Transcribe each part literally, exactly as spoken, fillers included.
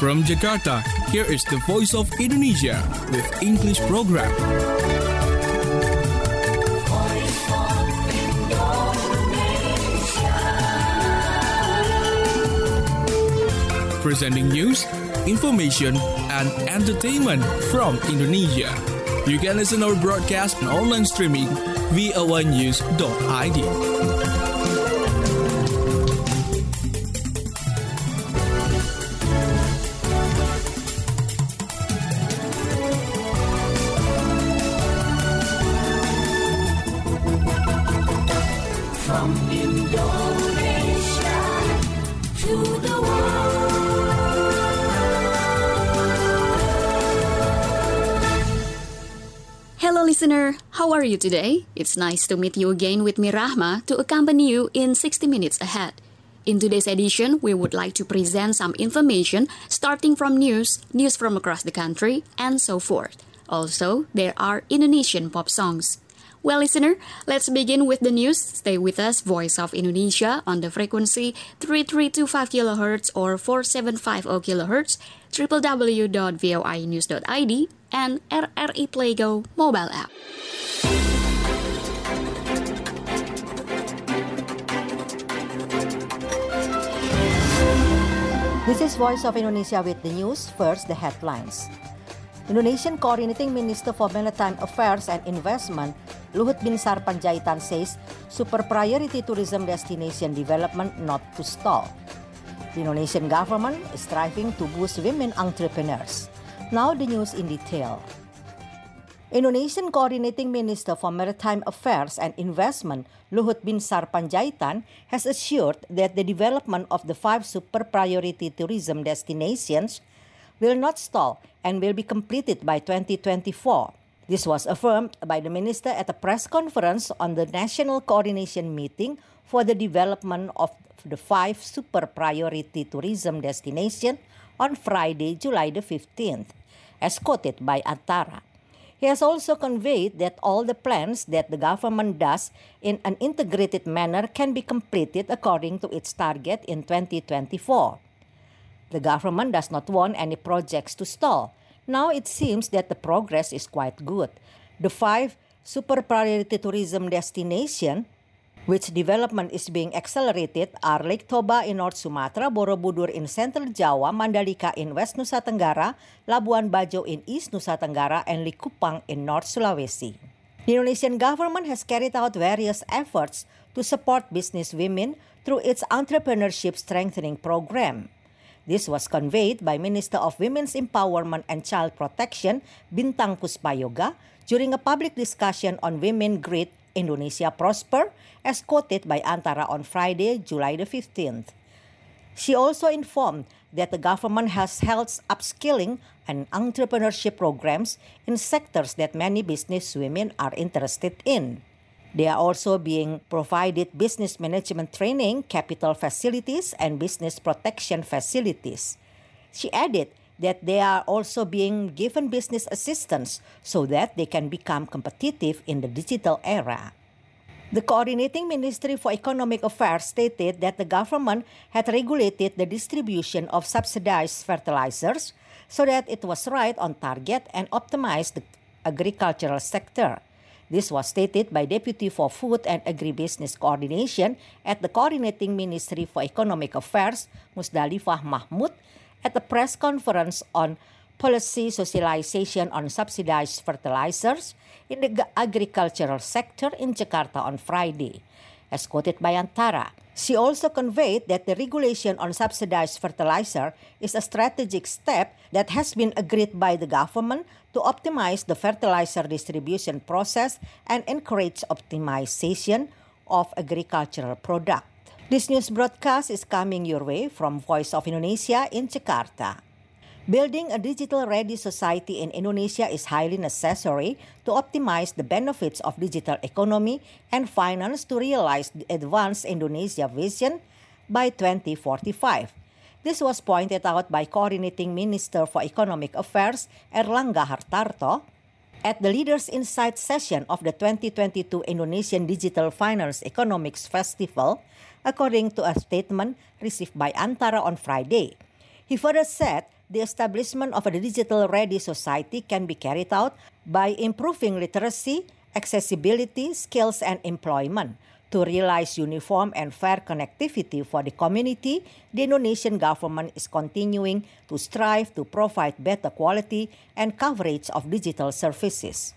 From Jakarta, here is the Voice of Indonesia with English program. Presenting news, information, and entertainment from Indonesia. You can listen our broadcast and online streaming v o a news dot i d. From Indonesia to the world. Hello listener, how are you today? It's nice to meet you again with me Rahma to accompany you in sixty minutes ahead. In today's edition, we would like to present some information starting from news, news from across the country, and so forth. Also, there are Indonesian pop songs. Well, listener, let's begin with the news. Stay with us, Voice of Indonesia, on the frequency three three two five kilohertz or four seven five zero kilohertz, w w w dot voi news dot i d, and R R I Playgo mobile app. This is Voice of Indonesia with the news. First, the headlines. Indonesian Coordinating Minister for Maritime Affairs and Investment, Luhut Binsar Panjaitan, says super priority tourism destination development not to stall. The Indonesian government is striving to boost women entrepreneurs. Now the news in detail. Indonesian Coordinating Minister for Maritime Affairs and Investment, Luhut Binsar Panjaitan, has assured that the development of the five super priority tourism destinations will not stall and will be completed by twenty twenty-four. This was affirmed by the minister at a press conference on the National Coordination Meeting for the development of the five super priority tourism destinations on Friday, July the fifteenth, as quoted by Antara. He has also conveyed that all the plans that the government does in an integrated manner can be completed according to its target in twenty twenty-four. The government does not want any projects to stall. Now it seems that the progress is quite good. The five super priority tourism destinations, which development is being accelerated, are Lake Toba in North Sumatra, Borobudur in Central Java, Mandalika in West Nusa Tenggara, Labuan Bajo in East Nusa Tenggara, and Likupang in North Sulawesi. The Indonesian government has carried out various efforts to support business women through its entrepreneurship strengthening program. This was conveyed by Minister of Women's Empowerment and Child Protection, Bintang Puspayoga, during a public discussion on Women Great Indonesia Prosper, as quoted by Antara on Friday, July the fifteenth. She also informed that the government has held upskilling and entrepreneurship programs in sectors that many business women are interested in. They are also being provided business management training, capital facilities, and business protection facilities. She added that they are also being given business assistance so that they can become competitive in the digital era. The Coordinating Ministry for Economic Affairs stated that the government had regulated the distribution of subsidized fertilizers so that it was right on target and optimized the agricultural sector. This was stated by Deputy for Food and Agribusiness Coordination at the Coordinating Ministry for Economic Affairs, Musdalifah Mahmud, at a press conference on policy socialization on subsidized fertilizers in the agricultural sector in Jakarta on Friday. As quoted by Antara, she also conveyed that the regulation on subsidized fertilizer is a strategic step that has been agreed by the government to optimize the fertilizer distribution process and encourage optimization of agricultural product. This news broadcast is coming your way from Voice of Indonesia in Jakarta. Building a digital-ready society in Indonesia is highly necessary to optimize the benefits of digital economy and finance to realize the advanced Indonesia vision by twenty forty-five. This was pointed out by Coordinating Minister for Economic Affairs, Erlangga Hartarto, at the Leaders' Insight session of the twenty twenty-two Indonesian Digital Finance Economics Festival, according to a statement received by Antara on Friday. He further said the establishment of a digital-ready society can be carried out by improving literacy, accessibility, skills, and employment. To realize uniform and fair connectivity for the community, the Indonesian government is continuing to strive to provide better quality and coverage of digital services.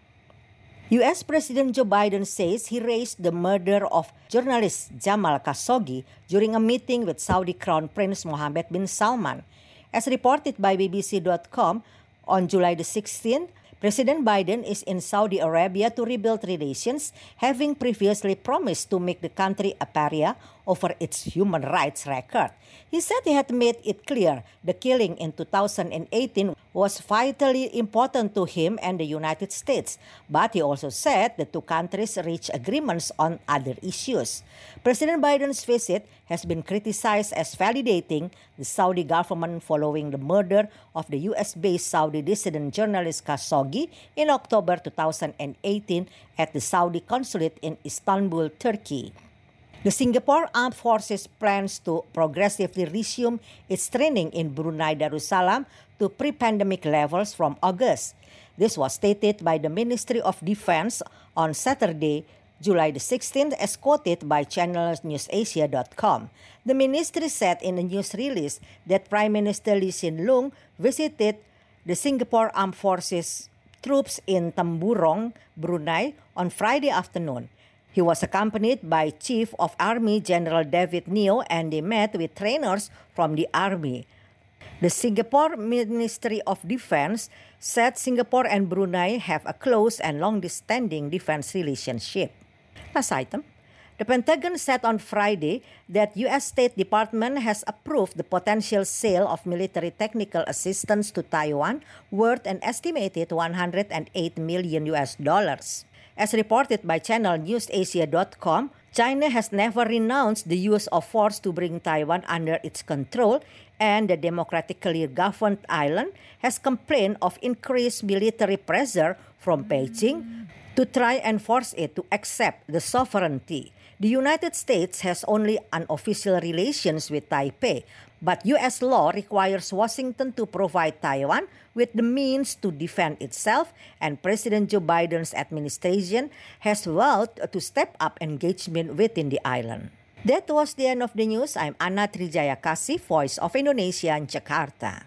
U S President Joe Biden says he raised the murder of journalist Jamal Khashoggi during a meeting with Saudi Crown Prince Mohammed bin Salman. As reported by B B C dot com, on July the sixteenth, President Biden is in Saudi Arabia to rebuild relations, having previously promised to make the country a pariah over its human rights record. He said he had made it clear the killing in two thousand eighteen was vitally important to him and the United States, but he also said the two countries reached agreements on other issues. President Biden's visit has been criticized as validating the Saudi government following the murder of the U S-based Saudi dissident journalist Khashoggi in October two thousand eighteen at the Saudi consulate in Istanbul, Turkey. The Singapore Armed Forces plans to progressively resume its training in Brunei Darussalam to pre-pandemic levels from August. This was stated by the Ministry of Defense on Saturday, July the sixteenth, as quoted by channel news asia dot com. The ministry said in a news release that Prime Minister Lee Hsien Loong visited the Singapore Armed Forces troops in Temburong, Brunei, on Friday afternoon. He was accompanied by Chief of Army General David Neo, and they met with trainers from the Army. The Singapore Ministry of Defense said Singapore and Brunei have a close and long-standing defense relationship. Last item. The Pentagon said on Friday that U S State Department has approved the potential sale of military technical assistance to Taiwan worth an estimated one hundred eight million U S dollars. As reported by channel news asia dot com, China has never renounced the use of force to bring Taiwan under its control, and the democratically governed island has complained of increased military pressure from Beijing to try and force it to accept the sovereignty. The United States has only unofficial relations with Taipei, but U S law requires Washington to provide Taiwan with the means to defend itself, and President Joe Biden's administration has vowed to step up engagement within the island. That was the end of the news. I'm Anna Trijayakasih, Voice of Indonesia in Jakarta.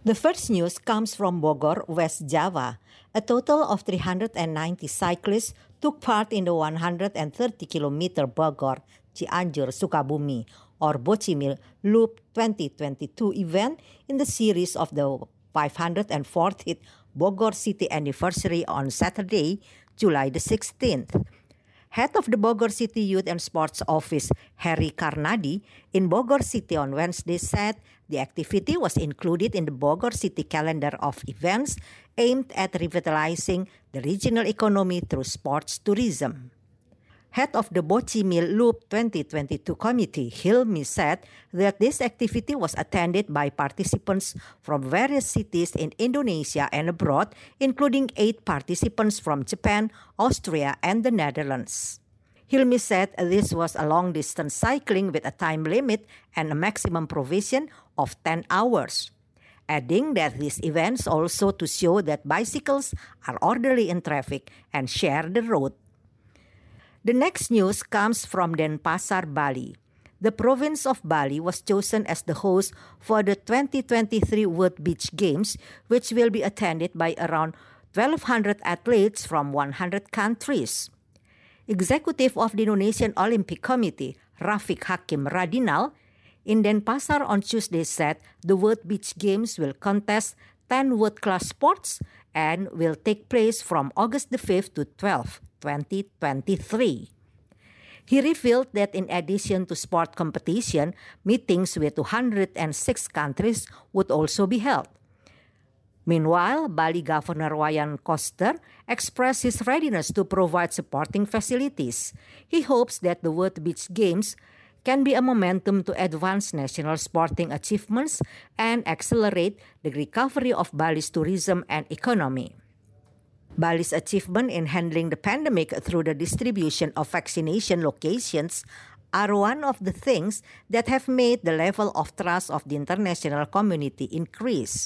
The first news comes from Bogor, West Java. A total of three hundred ninety cyclists took part in the one hundred thirty kilometer Bogor Cianjur Sukabumi or Bocimil Loop twenty twenty-two event in the series of the five hundred fortieth Bogor City anniversary on Saturday, July the sixteenth. Head of the Bogor City Youth and Sports Office, Harry Karnadi, in Bogor City on Wednesday said the activity was included in the Bogor City calendar of events aimed at revitalizing the regional economy through sports tourism. Head of the Bocimil Loop twenty twenty-two committee, Hilmi, said that this activity was attended by participants from various cities in Indonesia and abroad, including eight participants from Japan, Austria, and the Netherlands. Hilmi said this was a long-distance cycling with a time limit and a maximum provision of ten hours. Adding that these events also to show that bicycles are orderly in traffic and share the road. The next news comes from Denpasar, Bali. The province of Bali was chosen as the host for the twenty twenty-three World Beach Games, which will be attended by around twelve hundred athletes from one hundred countries. Executive of the Indonesian Olympic Committee, Rafiq Hakim Radinal, in Denpasar on Tuesday said the World Beach Games will contest ten world-class sports and will take place from August the fifth to twelfth, twenty twenty-three. He revealed that in addition to sport competition, meetings with two hundred six countries would also be held. Meanwhile, Bali Governor Wayan Koster expressed his readiness to provide supporting facilities. He hopes that the World Beach Games can be a momentum to advance national sporting achievements and accelerate the recovery of Bali's tourism and economy. Bali's achievement in handling the pandemic through the distribution of vaccination locations are one of the things that have made the level of trust of the international community increase.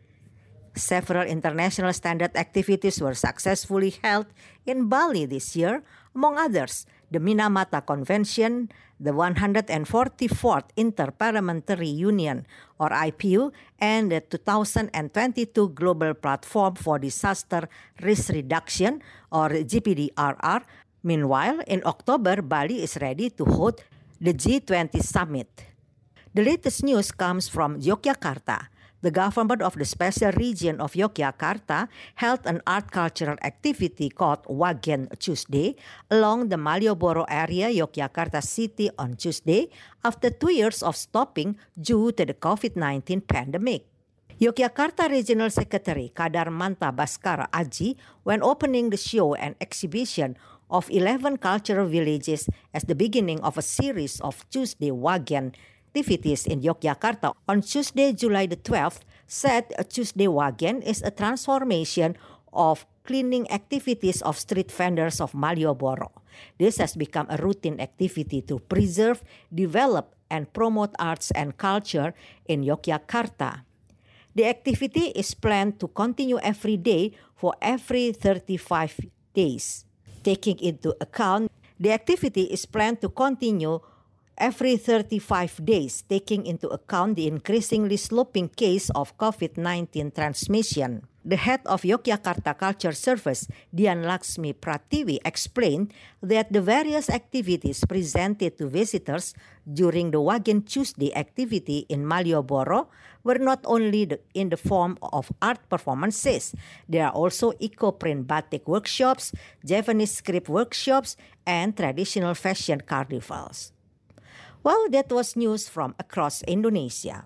Several international standard activities were successfully held in Bali this year, among others, the Minamata Convention, the one hundred forty-fourth Inter-Parliamentary Union, or I P U, and the two thousand twenty-two Global Platform for Disaster Risk Reduction, or G P D R R. Meanwhile, in October, Bali is ready to hold the G twenty Summit. The latest news comes from Yogyakarta. The government of the special region of Yogyakarta held an art cultural activity called Wagen Tuesday along the Malioboro area, Yogyakarta City on Tuesday after two years of stopping due to the COVID nineteen pandemic. Yogyakarta Regional Secretary Kadar Manta Baskara Aji, when opening the show and exhibition of eleven cultural villages as the beginning of a series of Tuesday Wagen activities in Yogyakarta on Tuesday, July the twelfth, said Tuesday Wagen is a transformation of cleaning activities of street vendors of Malioboro. This has become a routine activity to preserve, develop, and promote arts and culture in Yogyakarta. The activity is planned to continue every day for every thirty-five days. Taking into account, the activity is planned to continue every thirty-five days, taking into account the increasingly sloping case of COVID nineteen transmission. The head of Yogyakarta Culture Service, Dian Laksmi Pratiwi, explained that the various activities presented to visitors during the Wagen Tuesday activity in Malioboro were not only the, in the form of art performances. There are also eco-print batik workshops, Javanese script workshops, and traditional fashion carnivals. Well, that was news from across Indonesia.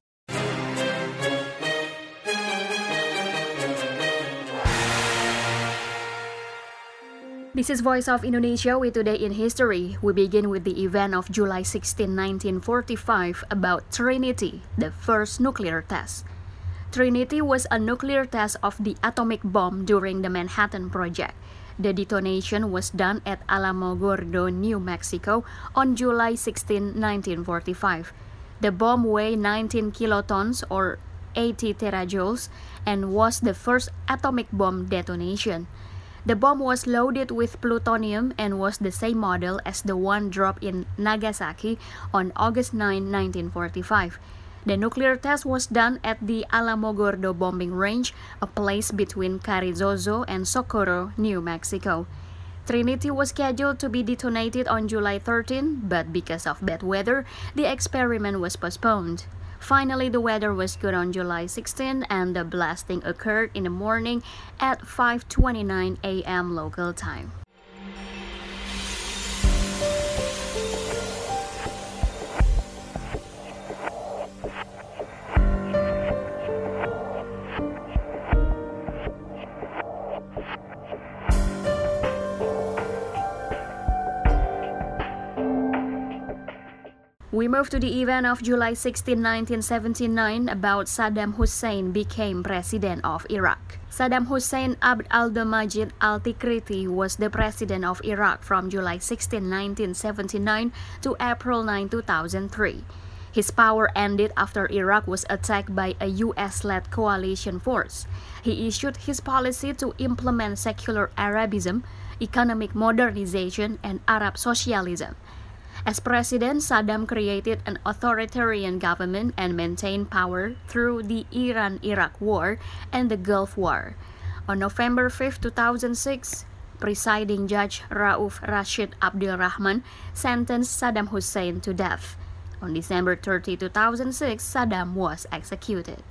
This is Voice of Indonesia with Today in History. We begin with the event of July sixteenth, nineteen forty-five about Trinity, the first nuclear test. Trinity was a nuclear test of the atomic bomb during the Manhattan Project. The detonation was done at Alamogordo, New Mexico on July sixteenth, nineteen forty-five. The bomb weighed nineteen kilotons or eighty terajoules and was the first atomic bomb detonation. The bomb was loaded with plutonium and was the same model as the one dropped in Nagasaki on August ninth, nineteen forty-five. The nuclear test was done at the Alamogordo bombing range, a place between Carrizozo and Socorro, New Mexico. Trinity was scheduled to be detonated on July thirteenth, but because of bad weather, the experiment was postponed. Finally, the weather was good on July sixteenth, and the blasting occurred in the morning at five twenty-nine a m local time. We move to the event of July sixteenth, nineteen seventy-nine, about Saddam Hussein became president of Iraq. Saddam Hussein Abd al-Majid al-Tikriti was the president of Iraq from July sixteenth, nineteen seventy-nine to April ninth, two thousand three. His power ended after Iraq was attacked by a U S-led coalition force. He issued his policy to implement secular Arabism, economic modernization, and Arab socialism. As president, Saddam created an authoritarian government and maintained power through the Iran-Iraq War and the Gulf War. On November fifth, two thousand six, presiding judge Rauf Rashid Abdul Rahman sentenced Saddam Hussein to death. On December thirtieth, two thousand six, Saddam was executed.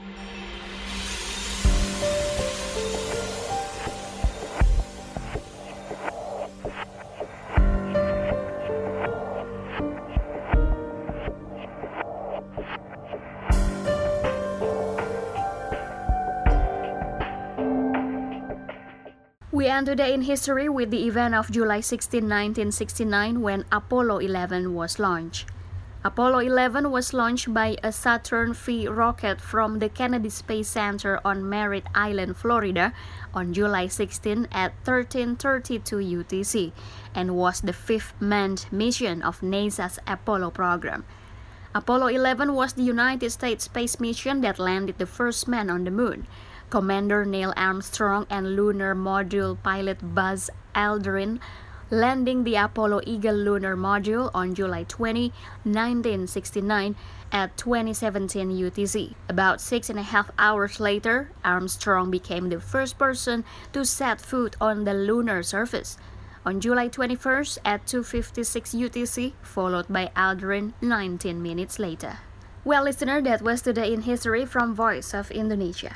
We end today in history with the event of July sixteenth, nineteen sixty-nine, when Apollo eleven was launched. Apollo eleven was launched by a Saturn V rocket from the Kennedy Space Center on Merritt Island, Florida, on July sixteenth at thirteen thirty-two U T C, and was the fifth manned mission of NASA's Apollo program. Apollo eleven was the United States space mission that landed the first man on the moon. Commander Neil Armstrong and Lunar Module pilot Buzz Aldrin landing the Apollo Eagle lunar module on July twentieth, nineteen sixty-nine at twenty seventeen U T C. About six and a half hours later, Armstrong became the first person to set foot on the lunar surface. On July twenty-first at two fifty-six U T C, followed by Aldrin nineteen minutes later. Well, listener, that was Today in History from Voice of Indonesia.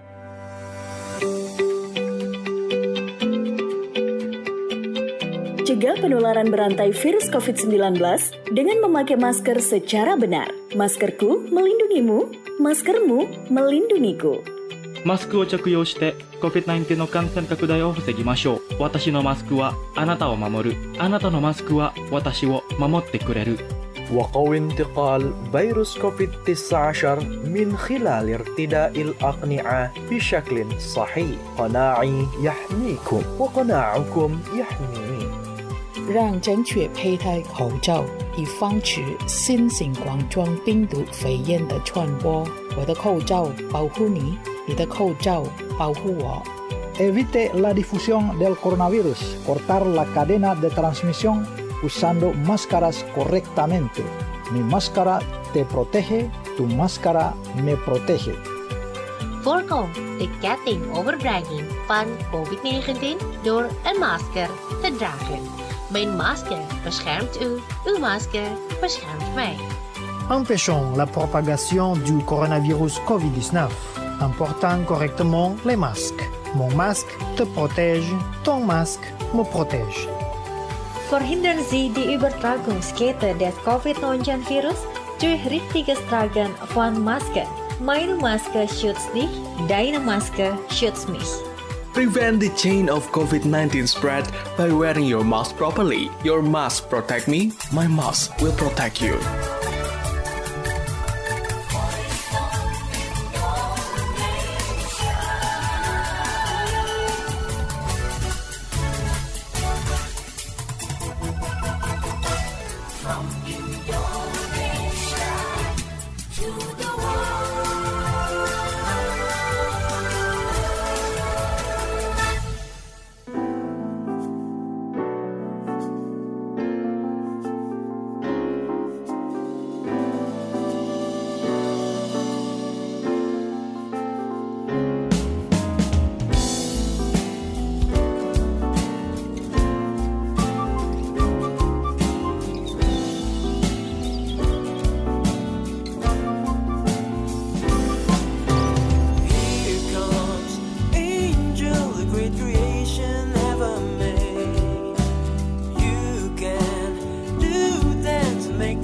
Cegah penularan berantai virus covid sembilan belas dengan memakai masker secara benar. Maskerku melindungimu, maskermu melindungiku. マスクを着用して コビッドナインティーン の感染拡大を防ぎましょう。私のマスクはあなたを守る。あなたのマスクは私を守ってくれる。 وقوي انتقال فيروس كوفيد تسعة عشر من خلال ارتداء الأقنعة بشكل صحيح. قناعي يحميكم وقناعكم يحميني. 让正确佩戴口罩，以防止新型冠状病毒肺炎的传播。我的口罩保护你，你的口罩保护我。 Evite la difusión del coronavirus. Cortar la cadena de transmisión usando máscaras correctamente. Mi máscara te protege, tu máscara me protege. Voorkom de ketting overbrenging van covid negentien door een masker te dragen. Mijn masker beschermt u, uw masker beschermt mij. Empêchons la propagation du coronavirus covid dix-neuf en portant correctement les masques. Mon masque te protège, ton masque me protège. Verhindern Sie die Übertragungskette des covid neunzehn virus durch richtiges Tragen von Masken. Meine Maske schützt dich, deine Maske schützt mich. Prevent the chain of covid nineteen spread by wearing your mask properly. Your mask protect me, my mask will protect you.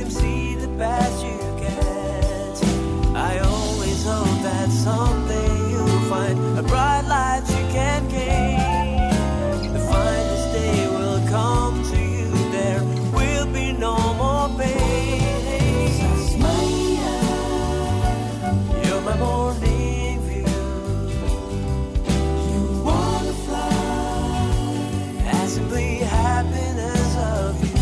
see the best you can see. I always hope that someday you'll find a bright light you can gain. The finest day will come to you, there will be no more pain. You're my morning view. You wanna fly, and simply happiness of you.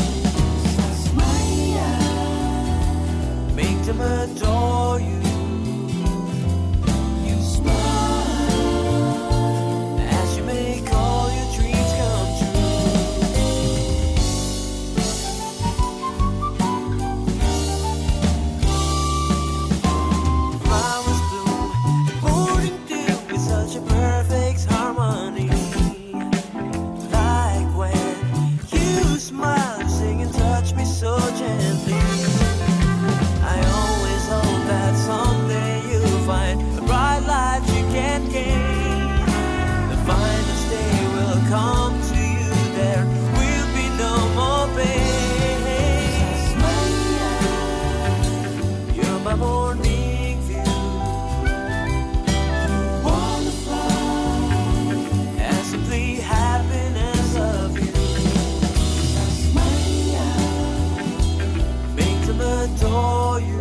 Make them adore you. You smile as you make all your dreams come true. Flowers bloom, pouring dew with such a perfect harmony. Like when you smile, sing and touch me so gently. I always hope that someday you'll find a bright light you can gain. The finest day will come to you, there will be no more pain. You're my morning view. You wanna fly, and simply happiness of you. Make them adore you.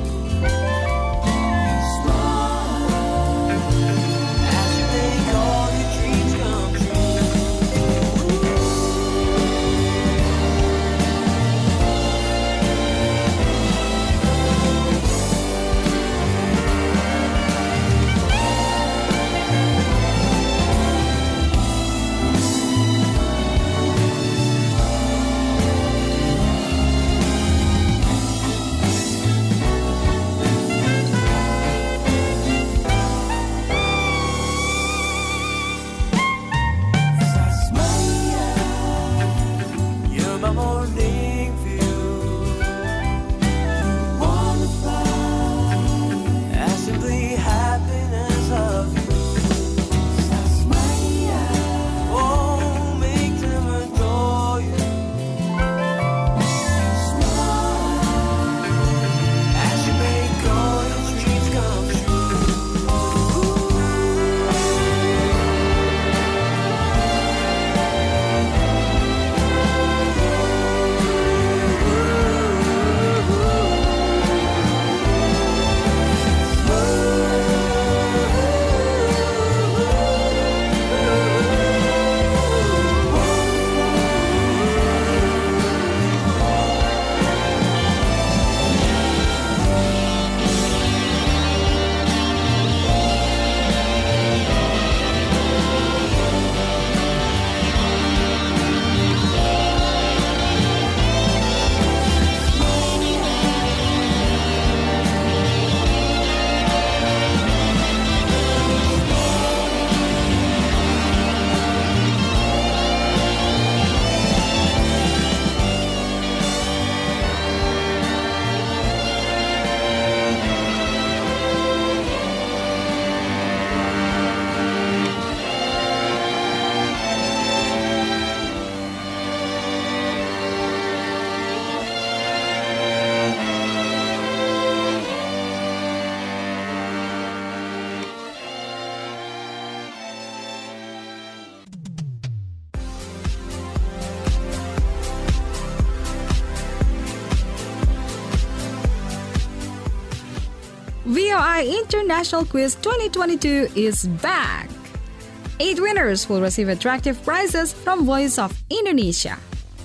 V O I International Quiz twenty twenty-two is back! Eight winners will receive attractive prizes from Voice of Indonesia.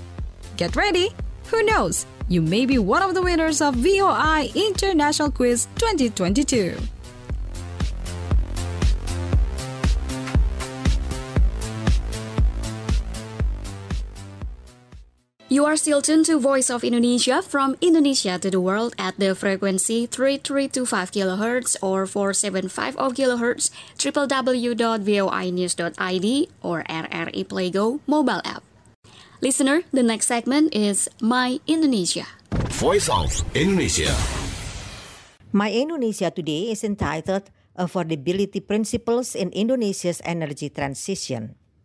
Get ready! Who knows? You may be one of the winners of V O I International Quiz twenty twenty-two. You are still tuned to Voice of Indonesia from Indonesia to the world at the frequency three three two five kilohertz or four seven five zero kilohertz, w w w dot voi news dot i d or R R I Playgo mobile app. Listener, the next segment is My Indonesia. Voice of Indonesia. My Indonesia today is entitled Affordability Principles in Indonesia's Energy Transition.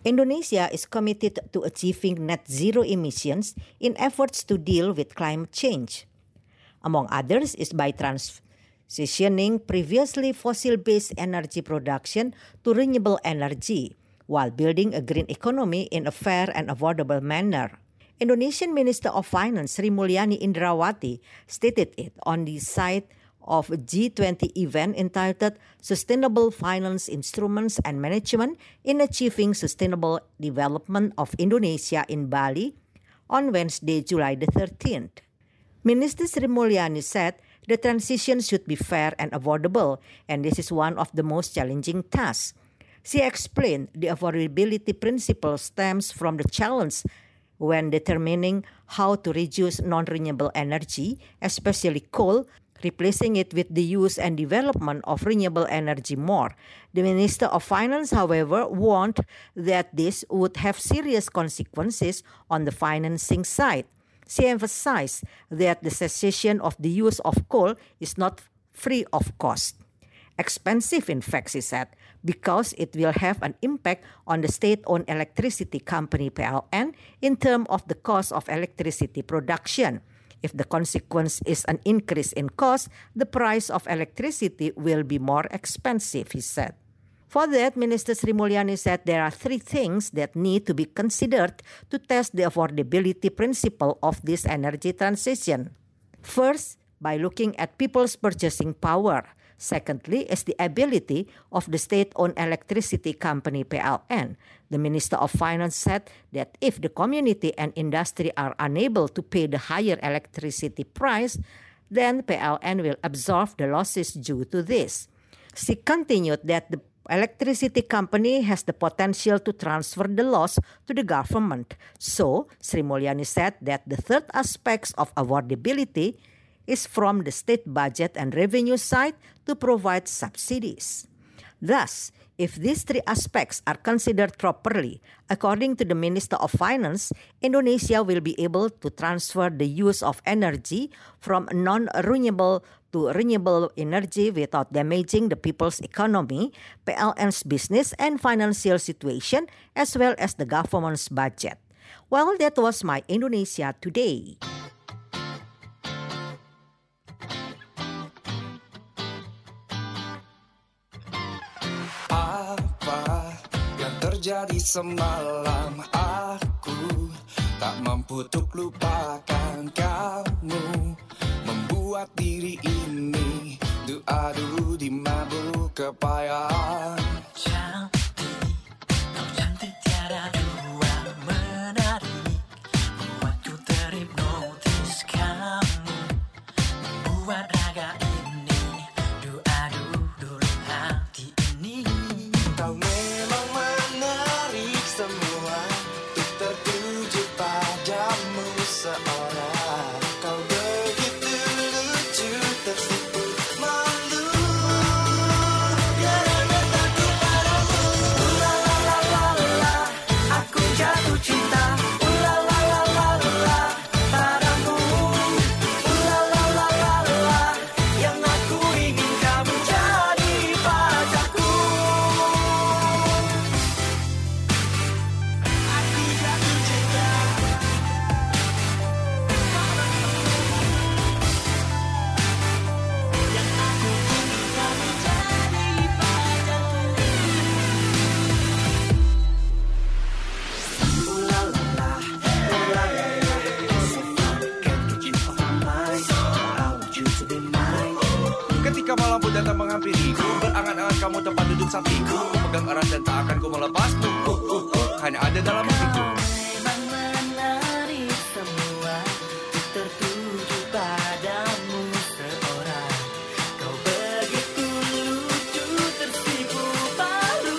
Indonesia is committed to achieving net zero emissions in efforts to deal with climate change. Among others is by transitioning previously fossil-based energy production to renewable energy, while building a green economy in a fair and affordable manner. Indonesian Minister of Finance Sri Mulyani Indrawati stated it on the site of a G twenty event entitled Sustainable Finance Instruments and Management in Achieving Sustainable Development of Indonesia in Bali on Wednesday, July the thirteenth. Minister Sri Mulyani said the transition should be fair and affordable, and this is one of the most challenging tasks. She explained the affordability principle stems from the challenge when determining how to reduce non-renewable energy, especially coal, replacing it with the use and development of renewable energy more. The Minister of Finance, however, warned that this would have serious consequences on the financing side. She emphasized that the cessation of the use of coal is not free of cost. Expensive, in fact, she said, because it will have an impact on the state-owned electricity company P L N in terms of the cost of electricity production. If the consequence is an increase in cost, the price of electricity will be more expensive, he said. For that, Minister Sri Mulyani said there are three things that need to be considered to test the affordability principle of this energy transition. First, by looking at people's purchasing power. Secondly, is the ability of the state-owned electricity company P L N. The Minister of Finance said that if the community and industry are unable to pay the higher electricity price, then P L N will absorb the losses due to this. She continued that the electricity company has the potential to transfer the loss to the government. So, Sri Mulyani said that the third aspect of affordability is from the state budget and revenue side to provide subsidies. Thus, if these three aspects are considered properly, according to the Minister of Finance, Indonesia will be able to transfer the use of energy from non-renewable to renewable energy without damaging the people's economy, P L N's business and financial situation, as well as the government's budget. Well, that was my Indonesia Today. Terjadi semalam, aku tak mampu untuk lupakan kamu, membuat diri ini adu di mabuk kepayan. Cantik, kau cantik tiada dua, menarik, membuatku terhipnotis kamu, membuat raga ini adu dulu hati ini. Kau memang menarik semua, untuk tertuju padamu seorang. Kau begitu lucu, tersipu malu, kerana takut padamu. La la la la la, aku jatuh cinta. La la la la la, padamu. La la la la la, yang aku ingin kamu jadi pacarku. Ketika malam pun datang menghampiriku, berangan-angan kamu tempat duduk sampingku, pegang erat dan tak akan ku melepasmu. Uh, uh, uh, hanya ada dalam hatiku. Memang menarik semua, tertuju padamu seorang. Kau begitu lucu, tersipu malu,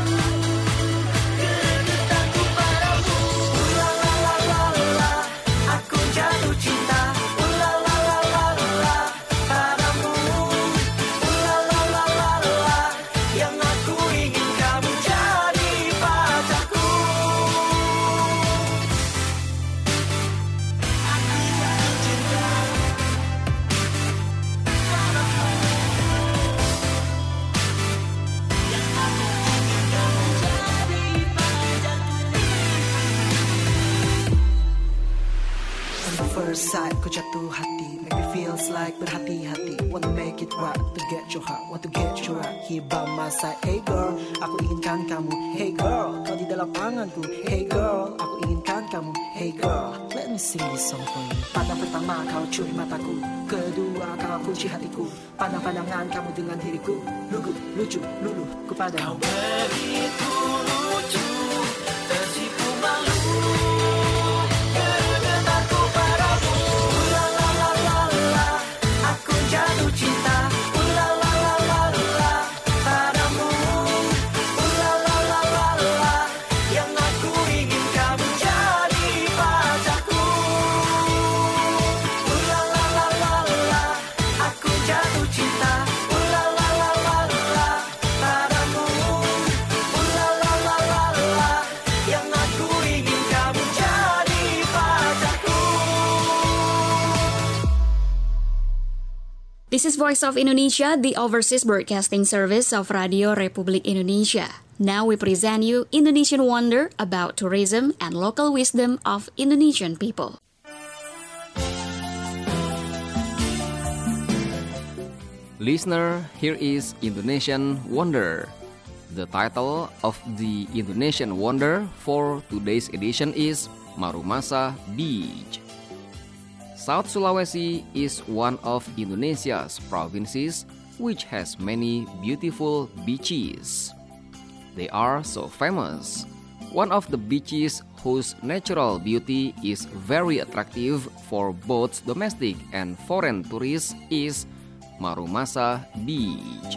keretaku padamu. La la la la la, aku jatuh cinta. La la la la la, padamu. La la la la la, yang aku ingin kamu jadi pacarku. side, ku jatuh hati. Make me feels like berhati-hati. Want to make it right, to get your heart, want to get your right. Here by my side, hey girl, aku inginkan kamu. Hey girl, kau di dalam anganku. Hey girl, aku inginkan kamu. Hey girl, let me sing this song for you. Pandang pertama kau curi mataku, kedua kau kunci hatiku. Pandang-pandangan kamu dengan diriku, lugu, lucu, luluh kepadamu. Kau begitu lucu, tersipu malu. Kegetarku padamu, la la la la la, aku jatuh cinta. La la la la la, padamu. La la la la la, yang aku ingin kamu jadi pacarku. La la la la la, aku jatuh cinta. La la la la la, padamu. La la la la la, yang aku ingin kamu jadi pacarku. This is Voice of Indonesia, the overseas broadcasting service of Radio Republik Indonesia. Now we present you Indonesian Wonder about tourism and local wisdom of Indonesian people. Listener, here is Indonesian Wonder. The title of the Indonesian Wonder for today's edition is Marumasa Beach. South Sulawesi is one of Indonesia's provinces which has many beautiful beaches. They are so famous. One of the beaches whose natural beauty is very attractive for both domestic and foreign tourists is Marumasa Beach.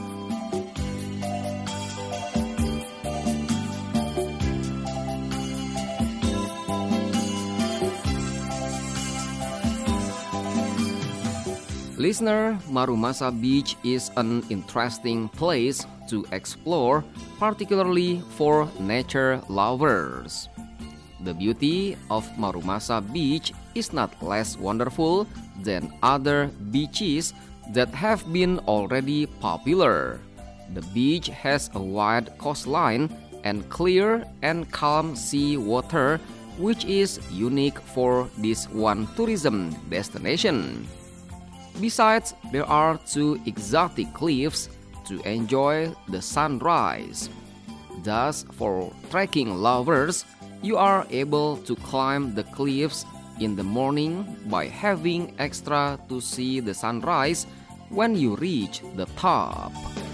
Listener, Marumasa Beach is an interesting place to explore, particularly for nature lovers. The beauty of Marumasa Beach is not less wonderful than other beaches that have been already popular. The beach has a wide coastline and clear and calm sea water, which is unique for this one tourism destination. Besides, there are two exotic cliffs to enjoy the sunrise. Thus, for trekking lovers, you are able to climb the cliffs in the morning by having extra to see the sunrise when you reach the top.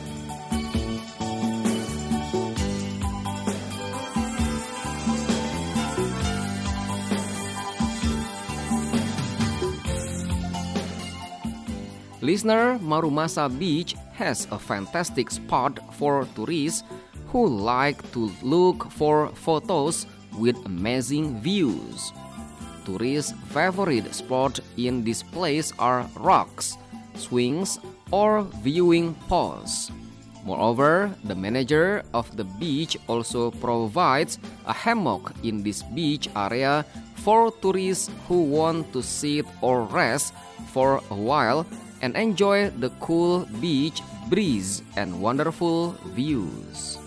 Listener, Marumasa Beach has a fantastic spot for tourists who like to look for photos with amazing views. Tourists' favorite spot in this place are rocks, swings, or viewing posts. Moreover, the manager of the beach also provides a hammock in this beach area for tourists who want to sit or rest for a while and enjoy the cool beach breeze and wonderful views.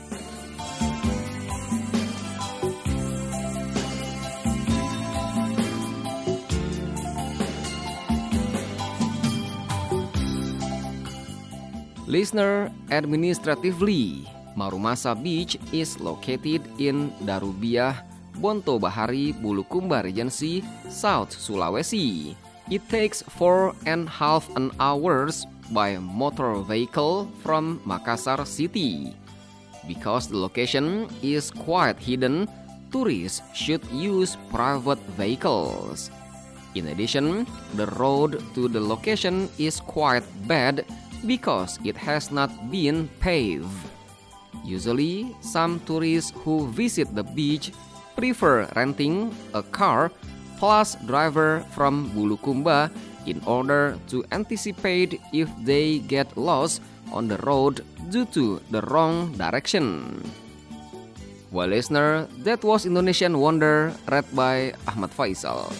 Listener, administratively, Marumasa Beach is located in Darubiah, Bonto Bahari, Bulukumba Regency, South Sulawesi. It takes four and a half an hours by motor vehicle from Makassar City. Because the location is quite hidden, tourists should use private vehicles. In addition, the road to the location is quite bad because it has not been paved. Usually, some tourists who visit the beach prefer renting a car plus driver from Bulukumba in order to anticipate if they get lost on the road due to the wrong direction. Well, listener, that was Indonesian Wonder read by Ahmad Faisal.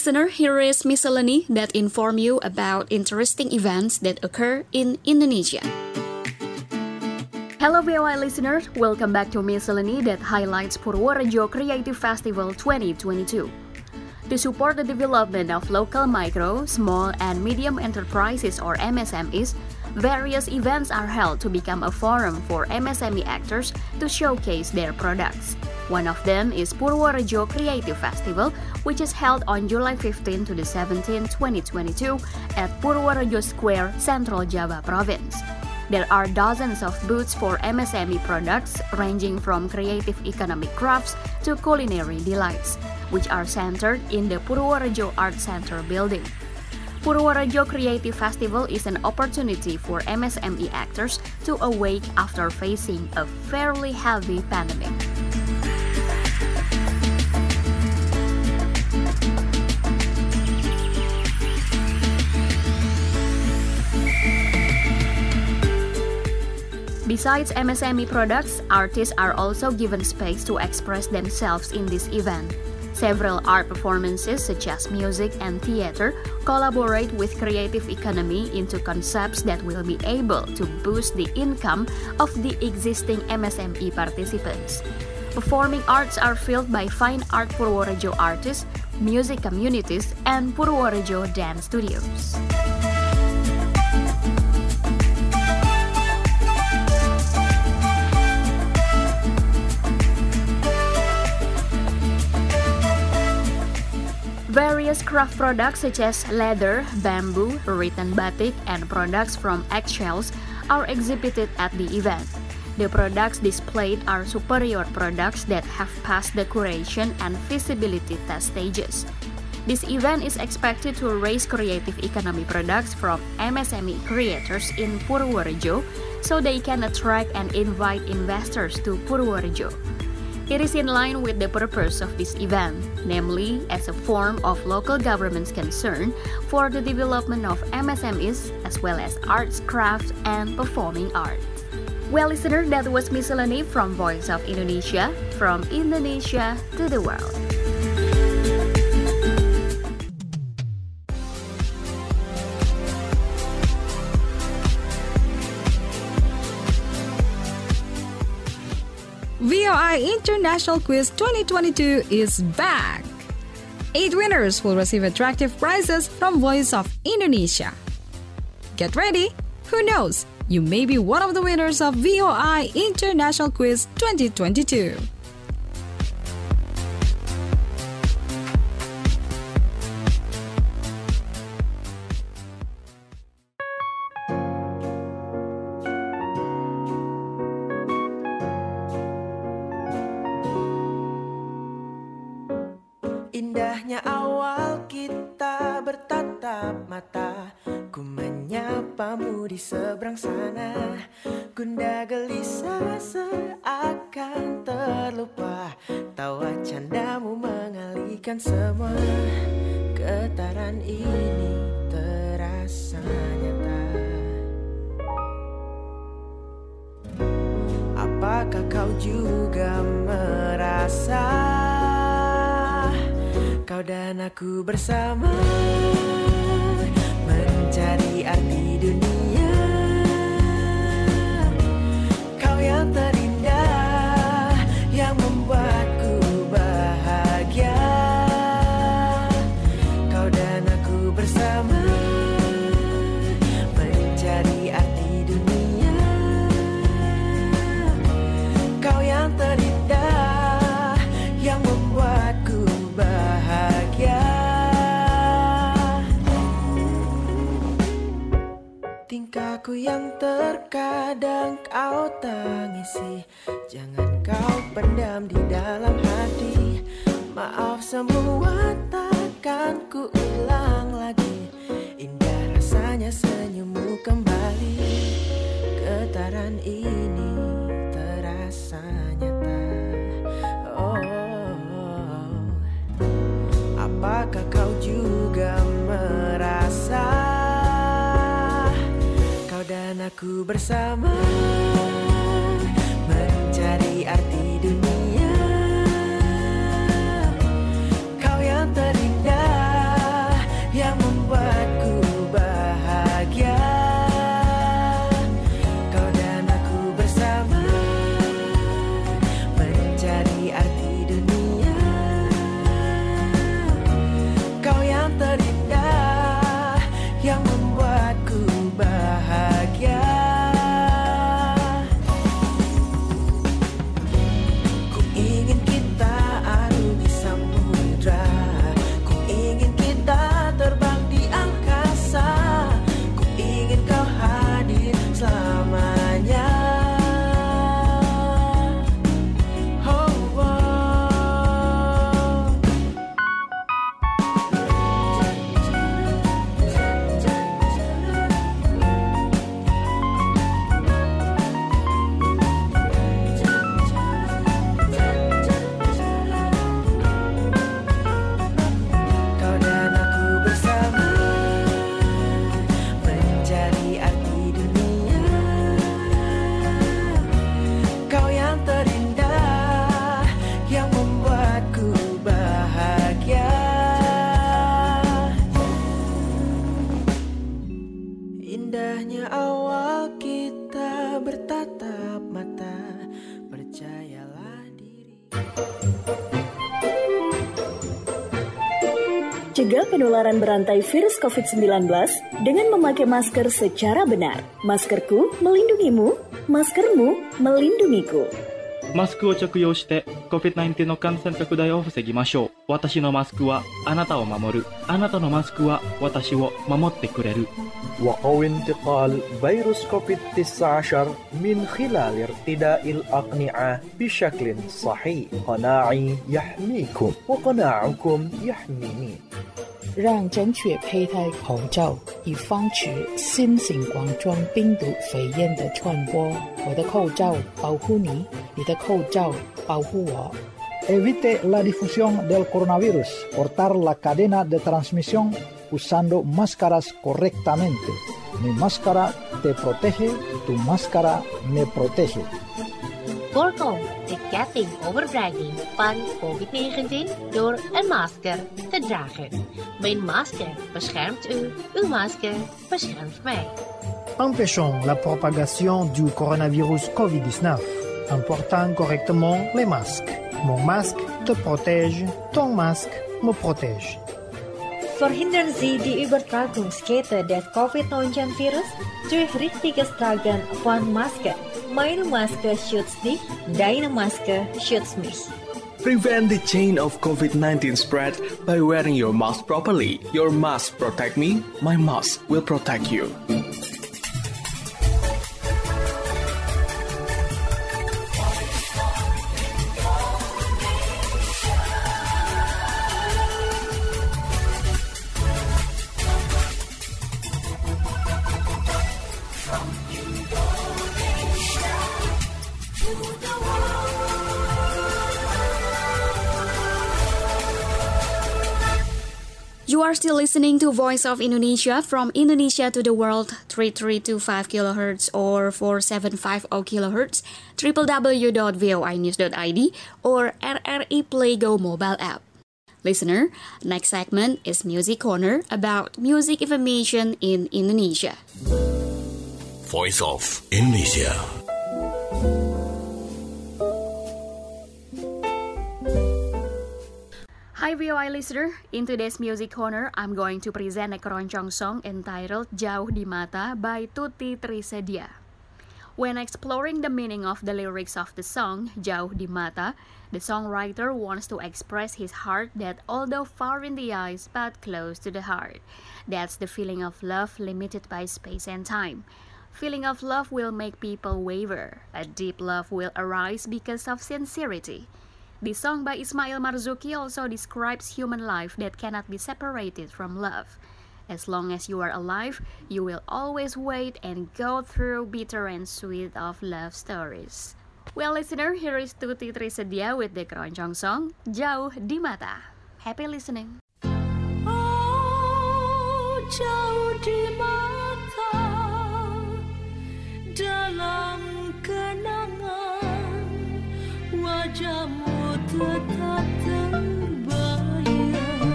listener, here is miscellany that inform you about interesting events that occur in Indonesia. Hello V O I listeners, welcome back to miscellany that highlights Purworejo Creative Festival twenty twenty-two. To support the development of local micro, small, and medium enterprises or M S M Es, various events are held to become a forum for M S M E actors to showcase their products. One of them is Purworejo Creative Festival, which is held on July fifteenth to the seventeenth, twenty twenty-two at Purworejo Square, Central Java Province. There are dozens of booths for M S M E products ranging from creative economic crafts to culinary delights, which are centered in the Purworejo Art Center building. Purworejo Creative Festival is an opportunity for M S M E actors to awake after facing a fairly heavy pandemic. Besides M S M E products, artists are also given space to express themselves in this event. Several art performances such as music and theater collaborate with creative economy into concepts that will be able to boost the income of the existing M S M E participants. Performing arts are filled by fine art Purworejo artists, music communities, and Purworejo dance studios. Various craft products such as leather, bamboo, written batik, and products from eggshells are exhibited at the event. The products displayed are superior products that have passed the curation and feasibility test stages. This event is expected to raise creative economy products from M S M E creators in Purworejo so they can attract and invite investors to Purworejo. It is in line with the purpose of this event, namely as a form of local government's concern for the development of M S M Es as well as arts, crafts, and performing arts. Well, listener, that was miscellany from Voice of Indonesia, from Indonesia to the world. V O I International Quiz twenty twenty-two is back! Eight winners will receive attractive prizes from Voice of Indonesia. Get ready! Who knows? You may be one of the winners of V O I International Quiz twenty twenty-two. Indahnya awal kita bertatap mata, ku menyapamu di seberang sana. Gundah gelisah seakan terlupa, tawa candamu mengalihkan semua. Getaran ini terasa nyata. Apakah kau juga merasa kau dan aku bersama mencari arti dunia? Kau yang terindah, yang membuatku bahagia. Kau dan aku bersama mencari arti dunia. Kau yang terindah, yang membuatku bahagia. Tingkahku yang terkadang kau tangisi, jangan kau pendam di dalam hati. Maaf semua takkan ku ulang lagi. Indah rasanya senyummu kembali. Getaran ini terasa nyata. Oh, apakah kau juga merasa kau dan aku bersama mencari arti dunia? Kau yang terindah, Cegah penularan berantai virus covid sembilan belas dengan memakai masker secara benar. Maskerku melindungimu, maskermu melindungiku. マスクを着用して コビッドナインティーン の感染拡大を防ぎましょう。私のマスクはあなたを守る。あなたのマスクは私を守ってくれる。 وقوي انتقال فيروس كوفيد تسعة عشر من خلال ارتداء الأقنعة بشكل صحيح. قناعي يحميكم وقناعكم يحميني. 让正确佩戴口罩，以防止新型冠状病毒肺炎的传播。我的口罩保护你，你的口罩保护我。 Evite la difusión del coronavirus. Cortar la cadena de transmisión usando máscaras correctamente. Mi máscara te protege, tu máscara me protege. Voorkom de ketting overdraging van covid negentien door een masker te dragen. Mijn masker beschermt u, uw masker beschermt mij. Empêchons la propagation du coronavirus covid dix-neuf en portant correctement les masques. Mon masque te protège, ton masque me protège. Verhindern Sie die Übertragungskette des covid neunzehn Virus durch richtiges Tragen von Masken. Meine Maske schützt dich, deine Maske schützt mich. Prevent the chain of covid nineteen spread by wearing your mask properly. Your mask protect me, my mask will protect you. You are still listening to Voice of Indonesia from Indonesia to the World, thirty-three twenty-five kilohertz or four seven five zero kilohertz, w w w dot voi news dot i d or R R I Play Go mobile app. Listener, next segment is Music Corner about music information in Indonesia. Voice of Indonesia. Hi V O I listener, in today's Music Corner, I'm going to present a keroncong song entitled Jauh di Mata by Tuti Trisedia. When exploring the meaning of the lyrics of the song, Jauh di Mata, the songwriter wants to express his heart that although far in the eyes but close to the heart, that's the feeling of love limited by space and time. Feeling of love will make people waver. A deep love will arise because of sincerity. The song by Ismail Marzuki also describes human life that cannot be separated from love. As long as you are alive, you will always wait and go through bitter and sweet of love stories. Well, listener, here is Tuti Trisedia with the keroncong song Jauh di Mata. Happy listening. Oh, jauh di mata, dalam kenangan wajahmu tetap terbayang.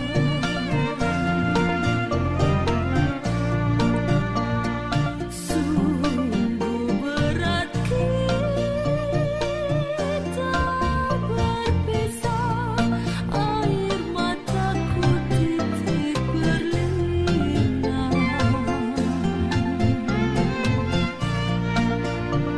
Sungguh berat kita berpisah, air mataku titik berlinang.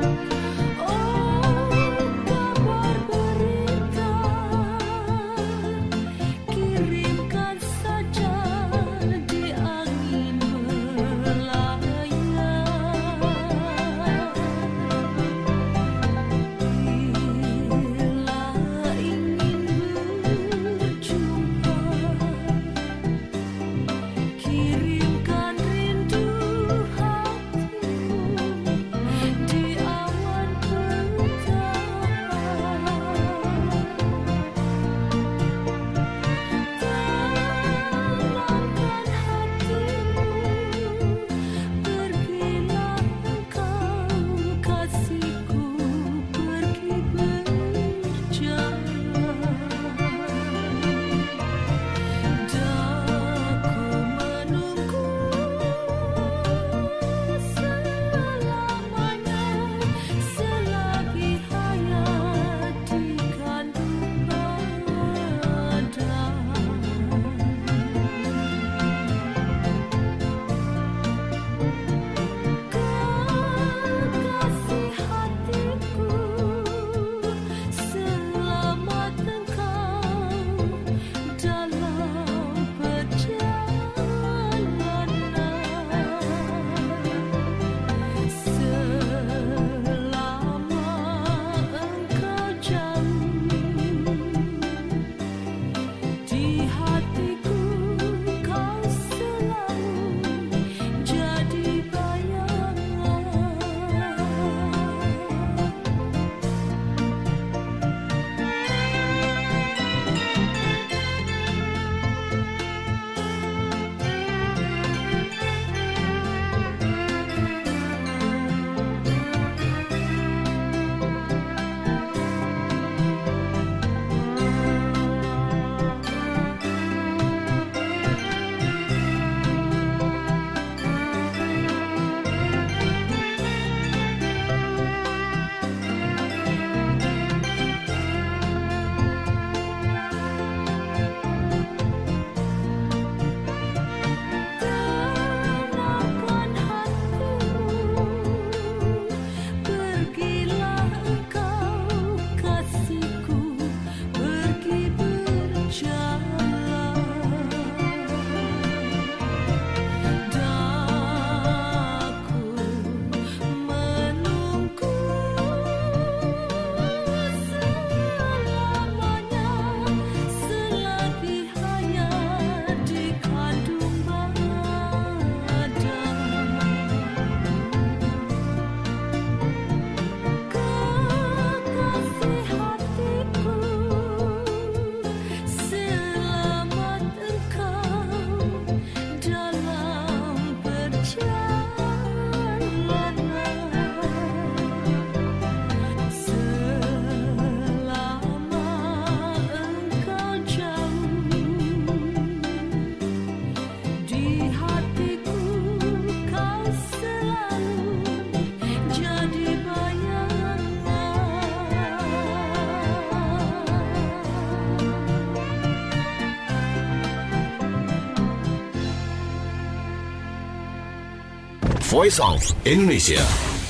Voice of Indonesia.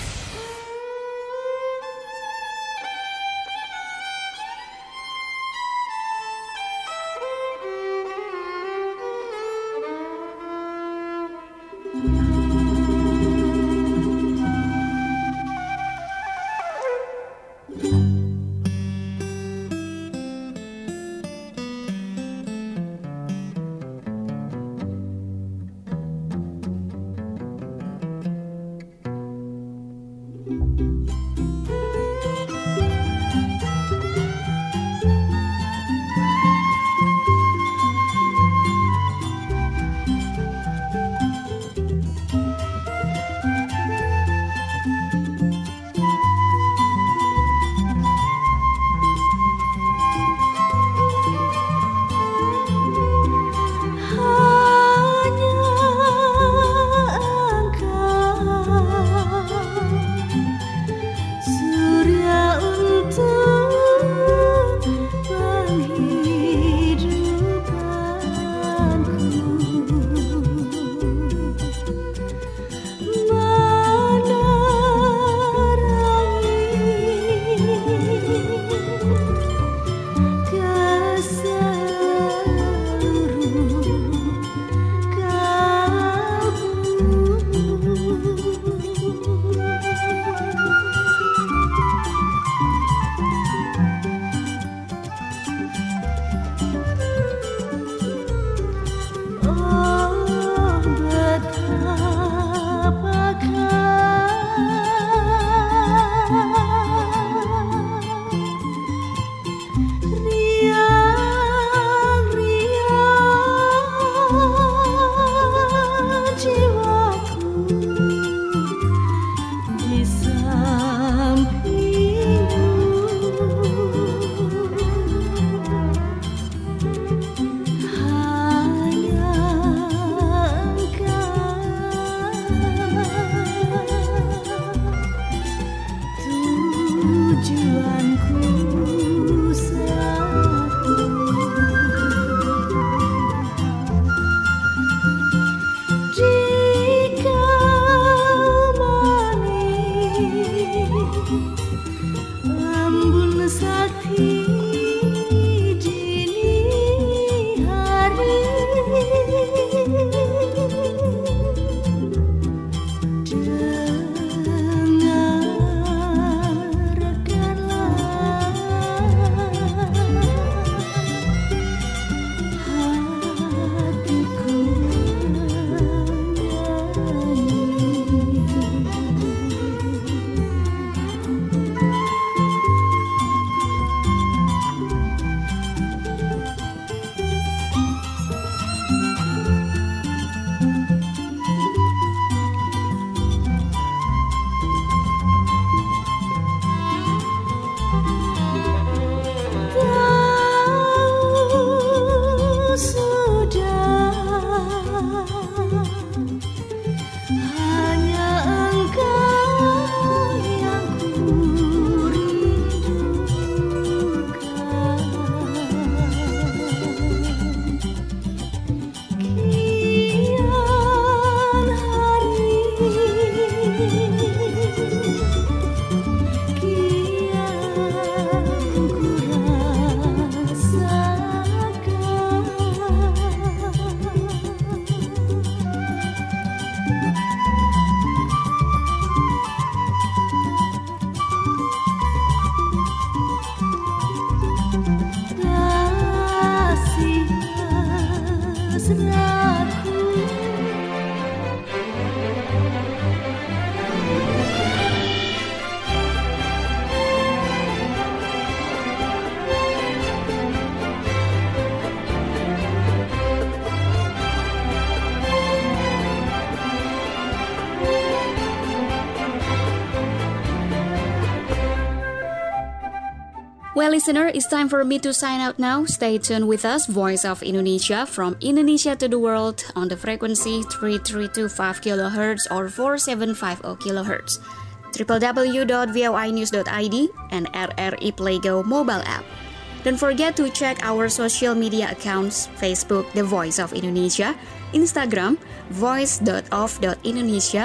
Well, listener, it's time for me to sign out now. Stay tuned with us, Voice of Indonesia, from Indonesia to the world on the frequency three three two five kilohertz or four seven five zero kilohertz. w w w dot voi news dot i d and R R I Playgo mobile app. Don't forget to check our social media accounts, Facebook, The Voice of Indonesia, Instagram, voice dot of dot indonesia,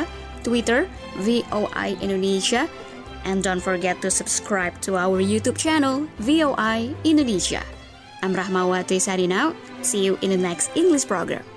Twitter, V O I Indonesia. And don't forget to subscribe to our YouTube channel, V O I Indonesia. I'm Rahmawati signing out. See you in the next English program.